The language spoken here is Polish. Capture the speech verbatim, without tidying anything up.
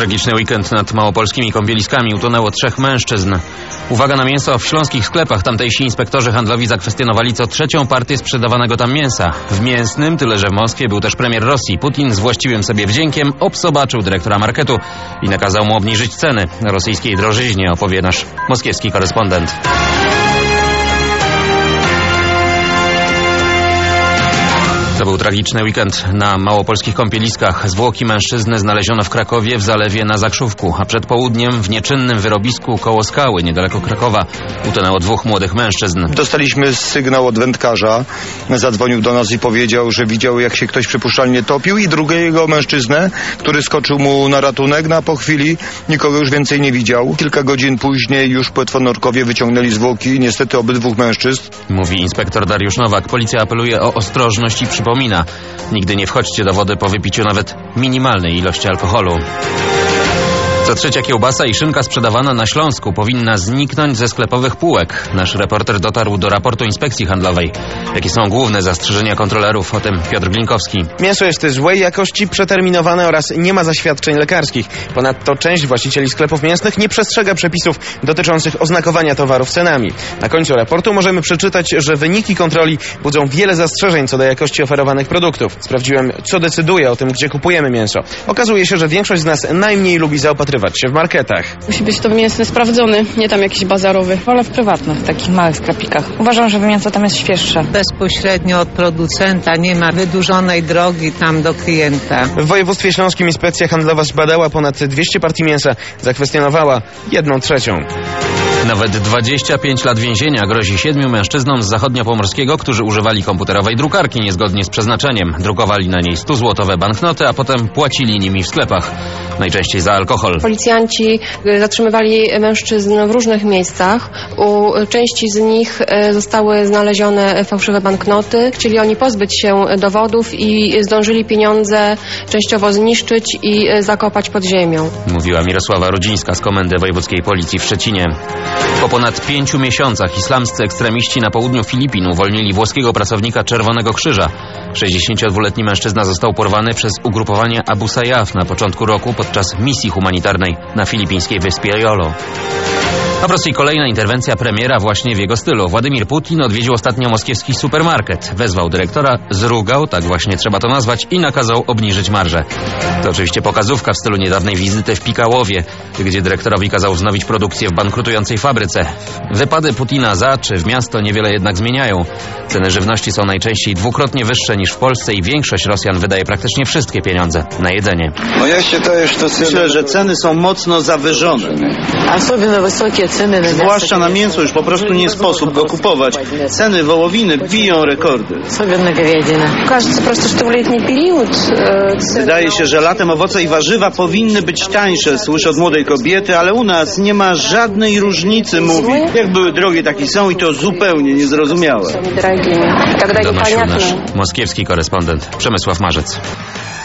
Tragiczny weekend nad małopolskimi kąpieliskami. Utonęło trzech mężczyzn. Uwaga na mięso w śląskich sklepach. Tamtejsi inspektorzy handlowi zakwestionowali co trzecią partię sprzedawanego tam mięsa. W mięsnym, tyle że w Moskwie, był też premier Rosji. Putin z właściwym sobie wdziękiem obsobaczył dyrektora marketu i nakazał mu obniżyć ceny. O rosyjskiej drożyźnie opowie nasz moskiewski korespondent. To był tragiczny weekend na małopolskich kąpieliskach. Zwłoki mężczyzny znaleziono w Krakowie w zalewie na Zakrzówku, a przed południem w nieczynnym wyrobisku koło Skały, niedaleko Krakowa, utonęło dwóch młodych mężczyzn. Dostaliśmy sygnał od wędkarza. Zadzwonił do nas i powiedział, że widział, jak się ktoś przypuszczalnie topił, i drugiego mężczyznę, który skoczył mu na ratunek, no a po chwili nikogo już więcej nie widział. Kilka godzin później już płetwonorkowie wyciągnęli zwłoki, niestety obydwóch mężczyzn. Mówi inspektor Dariusz Nowak. Policja apeluje o ostrożność i przypomina. Nigdy nie wchodźcie do wody po wypiciu nawet minimalnej ilości alkoholu. Co trzecia kiełbasa i szynka sprzedawana na Śląsku powinna zniknąć ze sklepowych półek. Nasz reporter dotarł do raportu Inspekcji Handlowej. Jakie są główne zastrzeżenia kontrolerów? O tym Piotr Glinkowski. Mięso jest złej jakości, przeterminowane oraz nie ma zaświadczeń lekarskich. Ponadto część właścicieli sklepów mięsnych nie przestrzega przepisów dotyczących oznakowania towarów cenami. Na końcu raportu możemy przeczytać, że wyniki kontroli budzą wiele zastrzeżeń co do jakości oferowanych produktów. Sprawdziłem, co decyduje o tym, gdzie kupujemy mięso. Okazuje się, że większość z nas najmniej lubi zaopatrywać się w marketach. Musi być to mięsny sprawdzony, nie tam jakiś bazarowy. Wolę w prywatnych, takich małych sklepikach. Uważam, że mięso tam jest świeższe. Bezpośrednio od producenta, nie ma wydłużonej drogi tam do klienta. W województwie śląskim Inspekcja Handlowa zbadała ponad dwieście partii mięsa, zakwestionowała jedną trzecią. Nawet dwadzieścia pięć lat więzienia grozi siedmiu mężczyznom z zachodniopomorskiego, którzy używali komputerowej drukarki niezgodnie z przeznaczeniem. Drukowali na niej stuzłotowe banknoty, a potem płacili nimi w sklepach. Najczęściej za alkohol. Policjanci zatrzymywali mężczyzn w różnych miejscach. U części z nich zostały znalezione fałszywe banknoty. Chcieli oni pozbyć się dowodów i zdążyli pieniądze częściowo zniszczyć i zakopać pod ziemią. Mówiła Mirosława Rudzińska z Komendy Wojewódzkiej Policji w Szczecinie. Po ponad pięciu miesiącach islamscy ekstremiści na południu Filipin uwolnili włoskiego pracownika Czerwonego Krzyża. sześćdziesięciodwuletni mężczyzna został porwany przez ugrupowanie Abu Sayyaf na początku roku podczas misji humanitarnej na filipińskiej wyspie Jolo. A w Rosji kolejna interwencja premiera właśnie w jego stylu. Władimir Putin odwiedził ostatnio moskiewski supermarket. Wezwał dyrektora, zrugał, tak właśnie trzeba to nazwać, i nakazał obniżyć marżę. To oczywiście pokazówka w stylu niedawnej wizyty w Pikałowie, gdzie dyrektorowi kazał wznowić produkcję w bankrutującej fabryce. Wypady Putina za czy w miasto niewiele jednak zmieniają. Ceny żywności są najczęściej dwukrotnie wyższe niż w Polsce i większość Rosjan wydaje praktycznie wszystkie pieniądze na jedzenie. Myślę, że ceny są mocno zawyżone. Zwłaszcza na mięso już po prostu nie sposób go kupować. Ceny wołowiny biją rekordy. Wydaje się, że latem owoce i warzywa powinny być tańsze. Słyszę od młodej kobiety, ale u nas nie ma żadnej różnicy, mówi. Jak były drogie, tak i są, i to zupełnie niezrozumiałe. Donosił nasz moskiewski korespondent Przemysław Marzec.